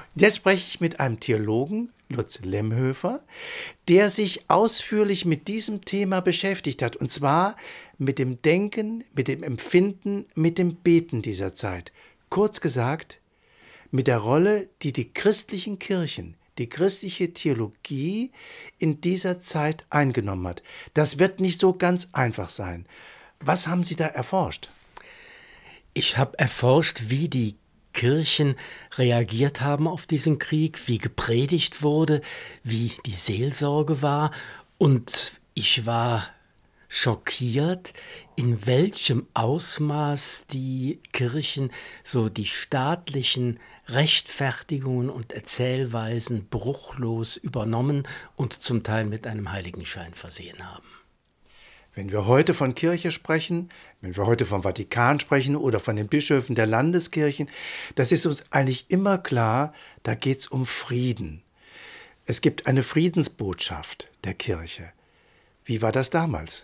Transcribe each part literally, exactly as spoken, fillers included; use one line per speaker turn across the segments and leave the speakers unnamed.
Jetzt spreche ich mit einem Theologen, Lutz Lemhöfer, der sich ausführlich mit diesem Thema beschäftigt hat, und zwar mit dem Denken, mit dem Empfinden, mit dem Beten dieser Zeit. Kurz gesagt, mit der Rolle, die die christlichen Kirchen, die christliche Theologie in dieser Zeit eingenommen hat. Das wird nicht so ganz einfach sein. Was haben Sie da erforscht?
Ich habe erforscht, wie die Kirchen reagiert haben auf diesen Krieg, wie gepredigt wurde, wie die Seelsorge war. Und ich war schockiert, in welchem Ausmaß die Kirchen so die staatlichen Rechtfertigungen und Erzählweisen bruchlos übernommen und zum Teil mit einem Heiligenschein versehen haben.
Wenn wir heute von Kirche sprechen, wenn wir heute vom Vatikan sprechen oder von den Bischöfen der Landeskirchen, das ist uns eigentlich immer klar, da geht es um Frieden. Es gibt eine Friedensbotschaft der Kirche. Wie war das damals?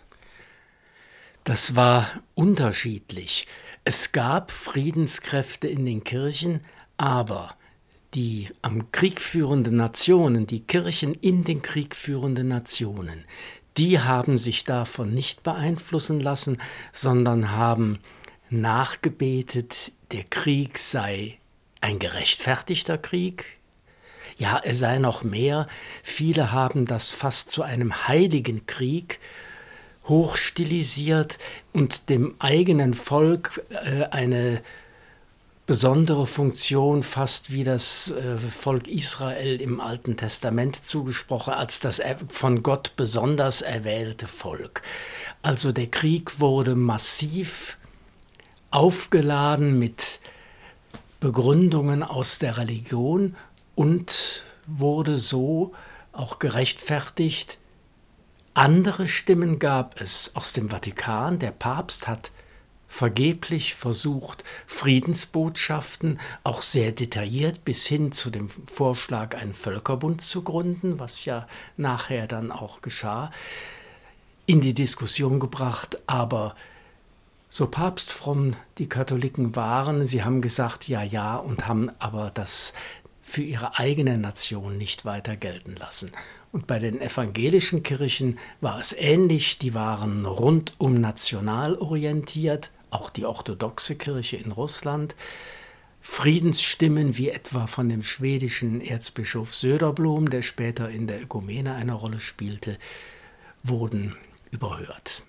Das war unterschiedlich. Es gab Friedenskräfte in den Kirchen, aber die am Krieg führenden Nationen, die Kirchen in den Krieg führenden Nationen, die haben sich davon nicht beeinflussen lassen, sondern haben nachgebetet, der Krieg sei ein gerechtfertigter Krieg. Ja, es sei noch mehr. Viele haben das fast zu einem heiligen Krieg hochstilisiert und dem eigenen Volk äh, eine besondere Funktion, fast wie das äh, Volk Israel im Alten Testament zugesprochen, als das von Gott besonders erwählte Volk. Also der Krieg wurde massiv aufgeladen mit Begründungen aus der Religion und wurde so auch gerechtfertigt. Andere Stimmen gab es aus dem Vatikan. Der Papst hat vergeblich versucht, Friedensbotschaften, auch sehr detailliert bis hin zu dem Vorschlag, einen Völkerbund zu gründen, was ja nachher dann auch geschah, in die Diskussion gebracht. Aber so papstfromm die Katholiken waren, sie haben gesagt, ja, ja, und haben aber das für ihre eigene Nation nicht weiter gelten lassen. Und bei den evangelischen Kirchen war es ähnlich, die waren rundum national orientiert, auch die orthodoxe Kirche in Russland. Friedensstimmen wie etwa von dem schwedischen Erzbischof Söderblom, der später in der Ökumene eine Rolle spielte, wurden überhört.